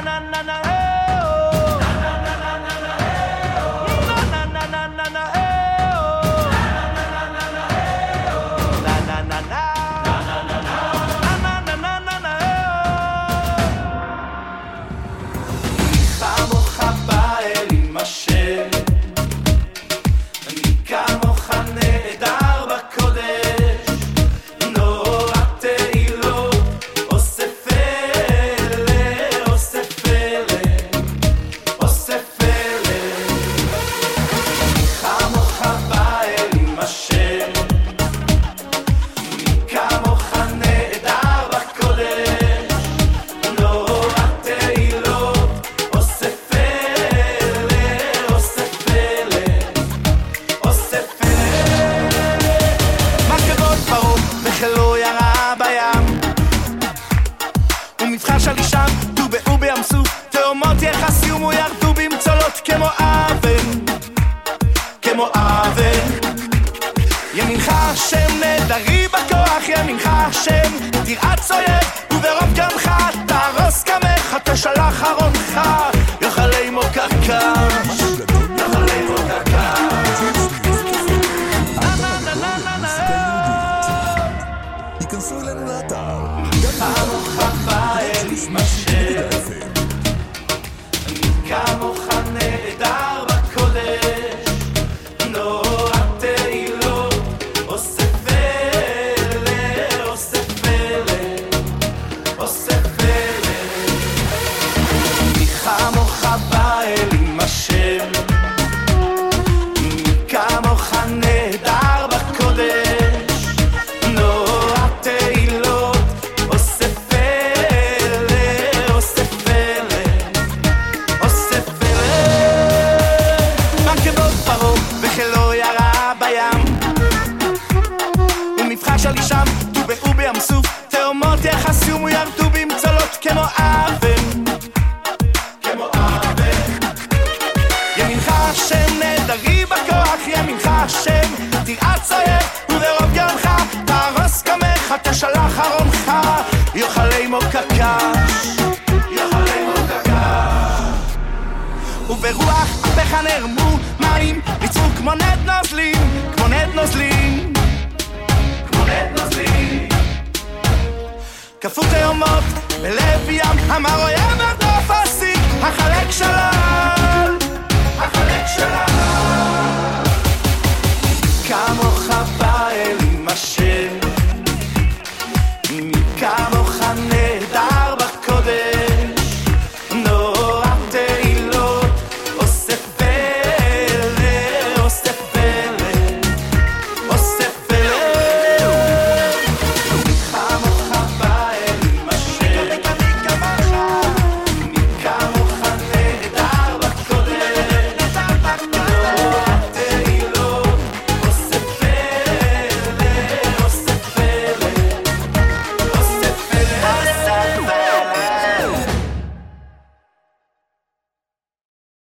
ימינך השם נדרי בכוח, ימינך השם תרעץ אויב, וברוב גמך תהרוס קמך, תשלח ארונך, יאכלי מוקקש, יאכלי מוקקש. היכנסו אלינו לאתר כמוך באל יתמשך, כמוך נהדר בקודש, נורא תהילות אוסף אלה, אוסף אלה, אוסף אלה. מי כמוך באל יתמשך, מי כמוך נהדר בקודש, נורא תהילות אוסף אלה, אוסף אלה, אוסף אלה. מרכבות פרעה וחילו ירה בים, ומבחש על אישם טובעו בים סוף, תאומות יחסיום וירדו במצולות כמו אבן, כמו אבן. ימינך השם נהדרי בכוח, ימינך השם תרעץ אויב, וברוב גרמך תהרוס קמך, תשלח ארונך, יאכלי מוקקש, יאכלי מוקקש. וברוח אפיך נרמו מים, ניצרו כמו נד נוזלים, כמו נד נוזלים, כמו נד נוזלים. כפו תאומות בלב ים, אמר אויב ארדוף אסיר, החלק שלום